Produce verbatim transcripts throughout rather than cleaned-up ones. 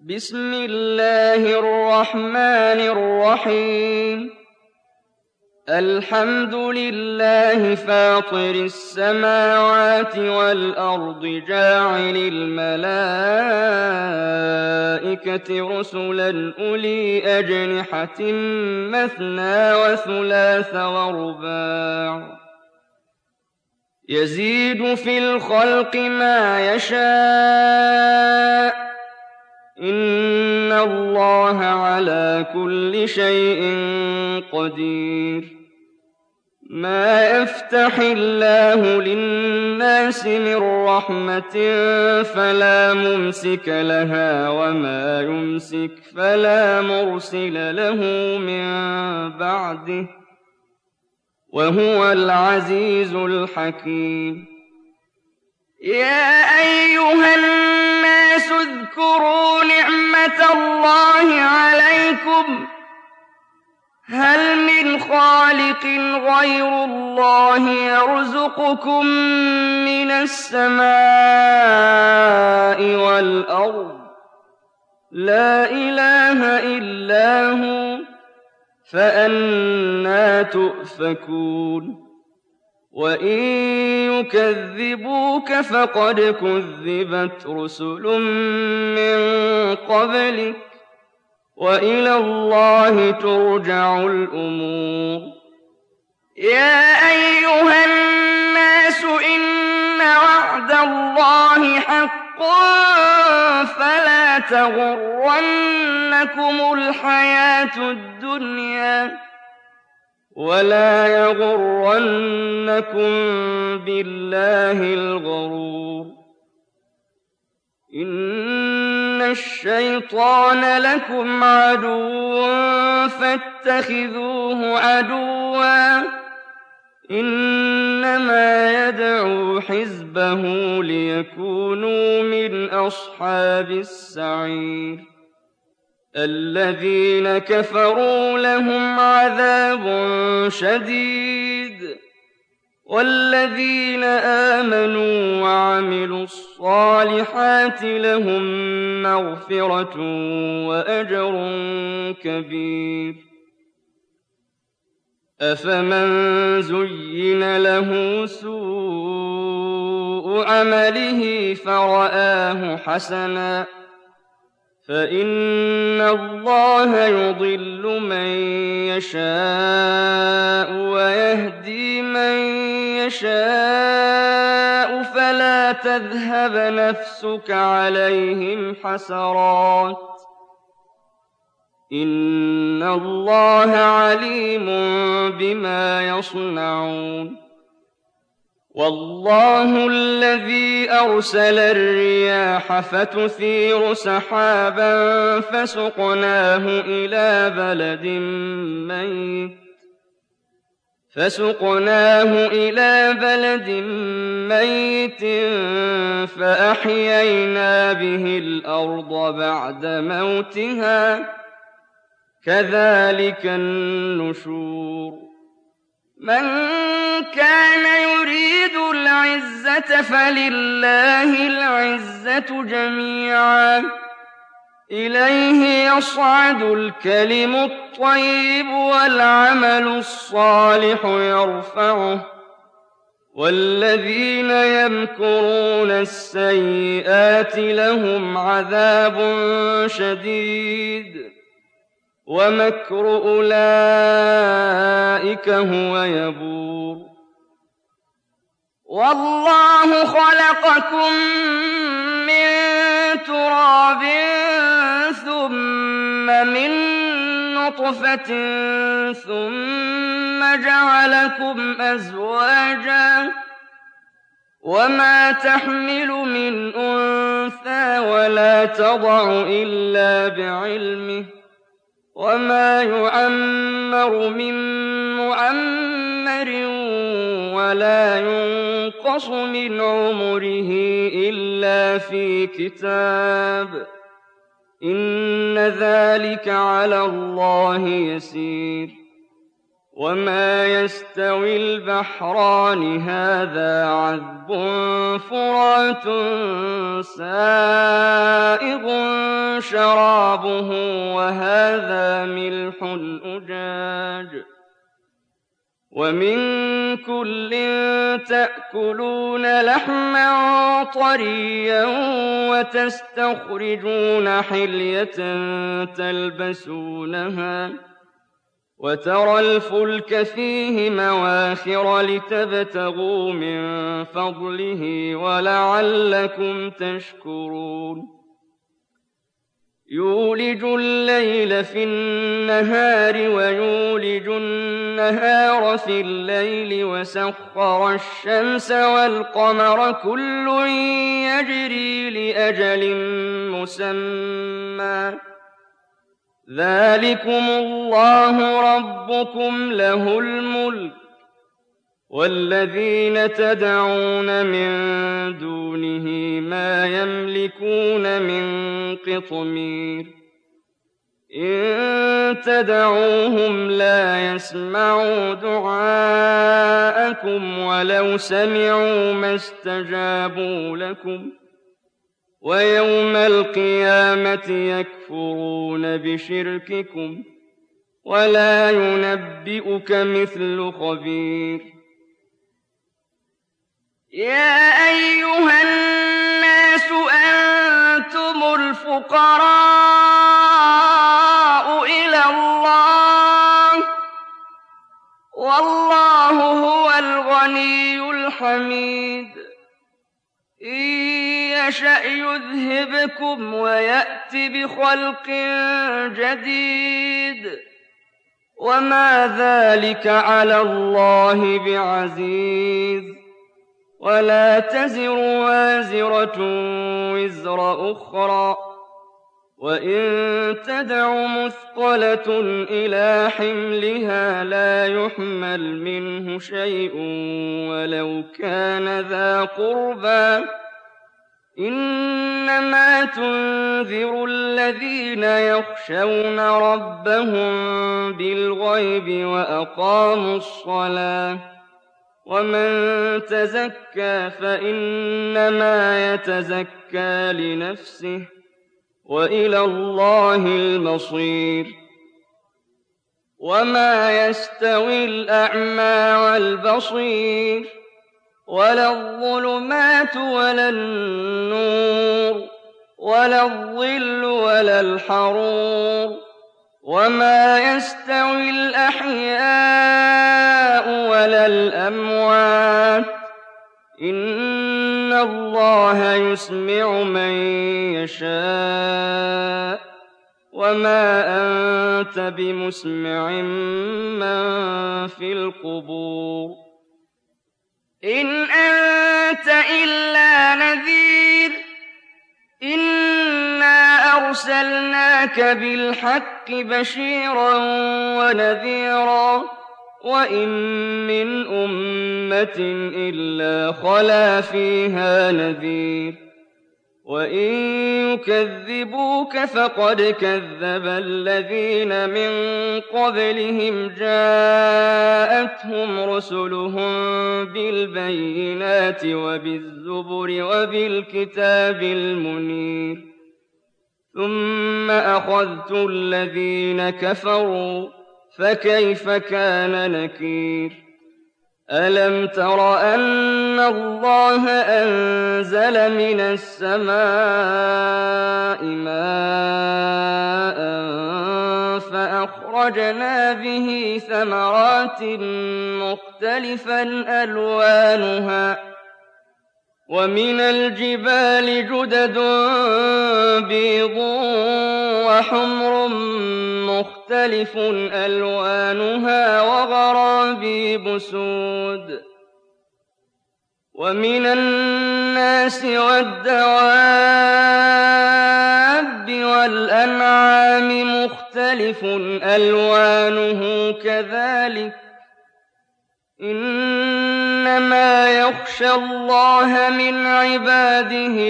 بسم الله الرحمن الرحيم الحمد لله فاطر السماوات والأرض جاعل الملائكة رسلا أولي أجنحة مثنى وثلاث ورباع يزيد في الخلق ما يشاء إن الله على كل شيء قدير ما يفتح الله للناس من رحمة فلا ممسك لها وما يمسك فلا مرسل له من بعده وهو العزيز الحكيم يا أيها الناس اذكروا نعمة الله عليكم هل من خالق غير الله يرزقكم من السماء والأرض لا إله إلا هو فأنى تؤفكون وإن يكذبوك فقد كذبت رسل من قبلك وإلى الله ترجع الأمور يا أيها الناس إن وعد الله حق فلا تغرنكم الحياة الدنيا ولا يغرنكم بالله الغرور إن الشيطان لكم عدو فاتخذوه عدوا إنما يدعو حزبه ليكونوا من أصحاب السعير الذين كفروا لهم عذاب شديد والذين آمنوا وعملوا الصالحات لهم مغفرة وأجر كبير أفمن زين له سوء عمله فرآه حسنا فإن الله يضل من يشاء ويهدي من يشاء فلا تذهب نفسك عليهم حسرات إن الله عليم بما يصنعون والله الذي أرسل الرياح فتثير سحابا فسقناه إلى بلد ميت فسقناه إلى بلد ميت فأحيينا به الأرض بعد موتها كذلك النشور من كان يريد العزة فلله العزة جميعا إليه يصعد الكلم الطيب والعمل الصالح يرفعه والذين يمكرون السيئات لهم عذاب شديد ومكر أولئك هو يبور والله خلقكم من تراب ثم من نطفة ثم جعلكم أزواجا وما تحمل من أنثى ولا تضع إلا بعلمه وما يعمر من معمر ولا ينقص من عمره إلا في كتاب إن ذلك على الله يسير وما يستوي البحران هذا عذب فرات سائغ شرابه وهذا ملح أجاج ومن كل تأكلون لحما طريا وتستخرجون حلية تلبسونها وترى الفلك فيه مواخر لتبتغوا من فضله ولعلكم تشكرون يولج الليل في النهار ويولج النهار في الليل وسخر الشمس والقمر كل يجري لأجل مسمى ذلكم الله ربكم له الملك والذين تدعون من دونه ما يملكون من قطمير إن تدعوهم لا يسمعوا دعاءكم ولو سمعوا ما استجابوا لكم ويوم القيامة يكفرون بشرككم ولا ينبئك مثل خبير يا أيها الناس أنتم الفقراء إلى الله والله هو الغني الحميد إن يشأ يذهبكم ويأت بخلق جديد وما ذلك على الله بعزيز ولا تزر وازرة وزر أخرى وإن تدع مثقلة إلى حملها لا يحمل منه شيء ولو كان ذا قربى إنما تنذر الذين يخشون ربهم بالغيب وأقاموا الصلاة ومن تزكى فإنما يتزكى لنفسه وإلى الله المصير وما يستوي الأعمى والبصير ولا الظلمات ولا النور ولا الظل ولا الحرور وما يستوي الأحياء ولا الأموات إن الله يسمع من يشاء وما أنت بمسمع من في القبور إن أنت إلا نذير إنا أرسلناك بالحق بشيرا ونذيرا وإن من أمة إلا خلا فيها نذير وإن يكذبوك فقد كذب الذين من قبلهم جاءتهم رسلهم بالبينات وبالزبر وبالكتاب المنير ثم أخذت الذين كفروا فكيف كان نكير ألم تر أن الله أنزل من السماء ماء فأخرجنا به ثمرات مختلفا ألوانها ومن الجبال جدد بيض وحمر مختلف ألوانها وغرابيب سود ومن الناس والدواب والأنعام مختلف ألوانه كذلك إنما يخشى الله من عباده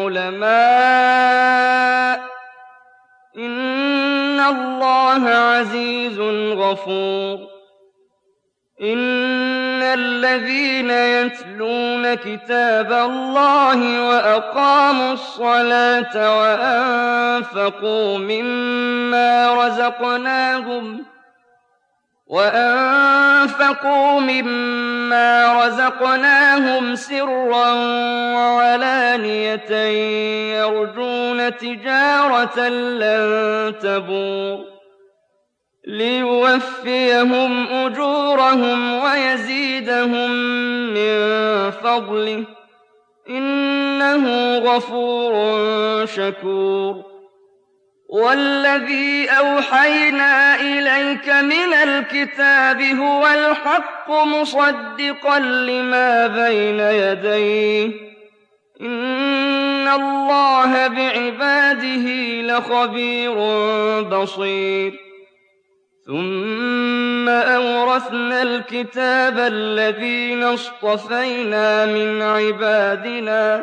العلماء إن الله عزيز غفور إن الذين يتلون كتاب الله وأقاموا الصلاة وأنفقوا مما رزقناهم وأنفقوا مما رزقناهم سرا وعلانية يرجون تجارة لن تبور ليوفيهم أجورهم ويزيدهم من فضله إنه غفور شكور والذي أوحينا إليك من الكتاب هو الحق مصدقا لما بين يديه إن الله بعباده لخبير بصير ثم أورثنا الكتاب الذين اصطفينا من عبادنا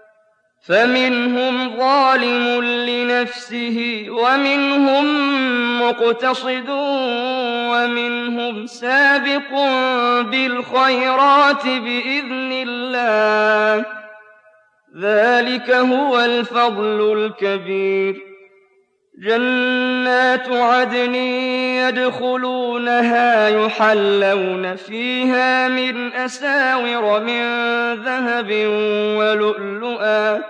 فمنهم ظالم لنفسه ومنهم مقتصد ومنهم سابق بالخيرات بإذن الله ذلك هو الفضل الكبير جنات عدن يدخلونها يحلون فيها من أساور من ذهب ولؤلؤا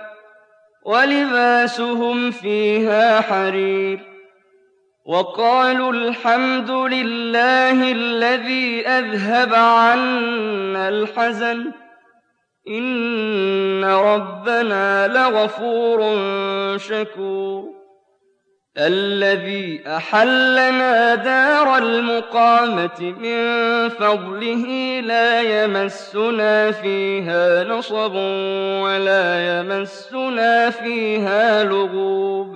ولباسهم فيها حرير وقالوا الحمد لله الذي أذهب عنا الحزن إن ربنا لغفور شكور الذي أحلنا دار المقامة من فضله لا يمسنا فيها نصب ولا يمسنا فيها لغوب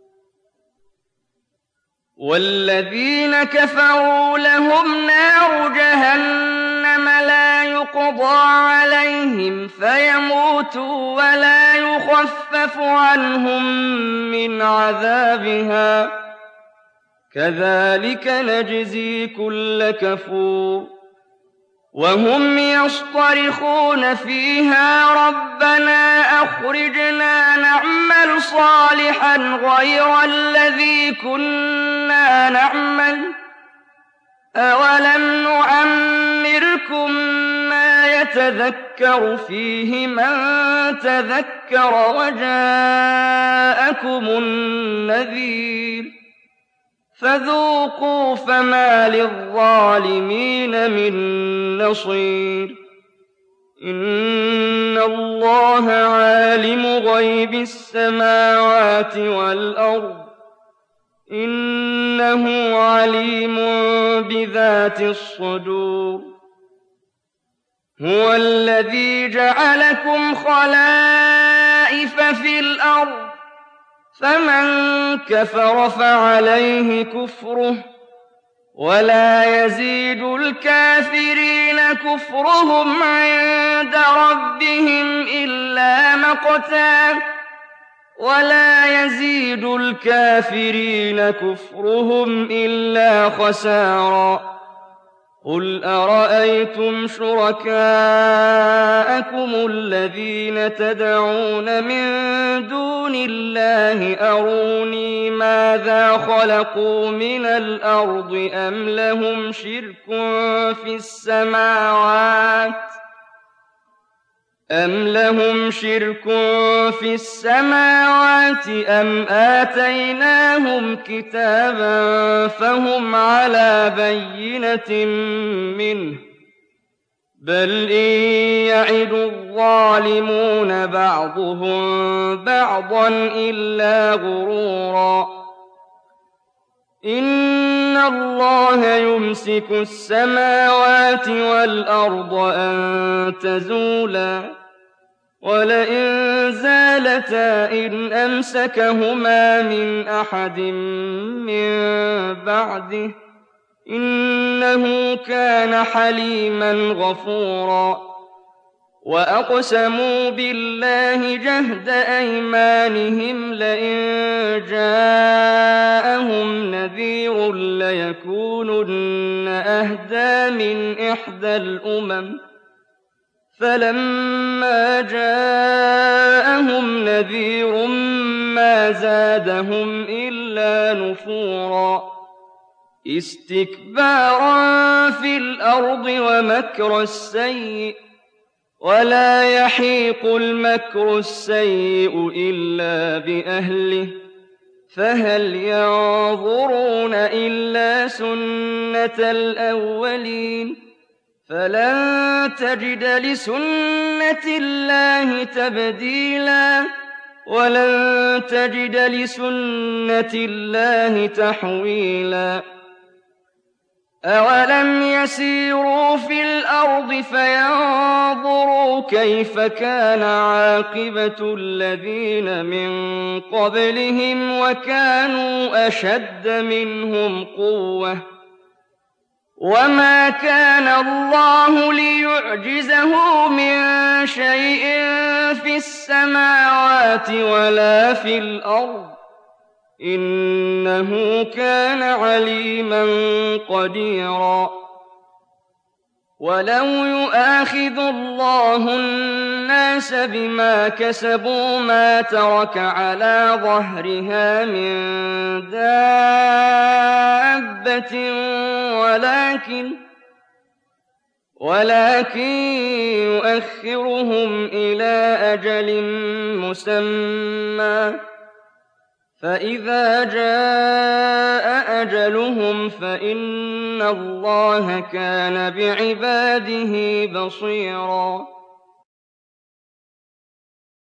والذين كفروا لهم نار جهنم لا يقضى عليهم فيموتوا ولا يخفف عنهم من عذابها كذلك نجزي كل كفور وهم يصطرخون فيها ربنا أخرجنا نعمل صالحا غير الذي كنا نعمل أولم نعمركم ما يتذكر فيه من تذكر وجاءكم النذير فذوقوا فما للظالمين من نصير إن الله عالم غيب السماوات والأرض إنه عليم بذات الصدور هو الذي جعلكم خلائف في الأرض فمن كفر فعليه كفره ولا يزيد الكافرين كفرهم عند ربهم إلا مقتا ولا يزيد الكافرين كفرهم إلا خسارا قل أرأيتم شركاءكم الذين تدعون من دون الله أروني ماذا خلقوا من الأرض أم لهم شرك في السماوات أم لهم شرك في السماوات أم آتيناهم كتابا فهم على بينة منه بل إن يعد الظالمون بعضهم بعضا إلا غرورا إن الله يمسك السماوات والأرض أن تزولا ولئن زالتا إن أمسكهما من أحد من بعده إنه كان حليما غفورا وأقسموا بالله جهد أيمانهم لئن جاءهم نذير ليكونن أهدى من إحدى الأمم فلما جاءهم نذير ما زادهم إلا نفورا استكبارا في الأرض ومكر السيء ولا يحيق المكر السيء إلا بأهله فهل ينظرون إلا سنة الأولين فلن تجد لسنة الله تبديلا ولن تجد لسنة الله تحويلا أولم يسيروا في الأرض فينظروا كيف كان عاقبة الذين من قبلهم وكانوا أشد منهم قوة وما كان الله ليعجزه من شيء في السماوات ولا في الأرض إنه كان عليما قديرا ولو يؤاخذ الله الناس بما كسبوا ما ترك على ظهرها من دابة ولكن ولكن يؤخرهم إلى أجل مسمى فإذا جاء أجلهم فإن الله كان بعباده بصيرا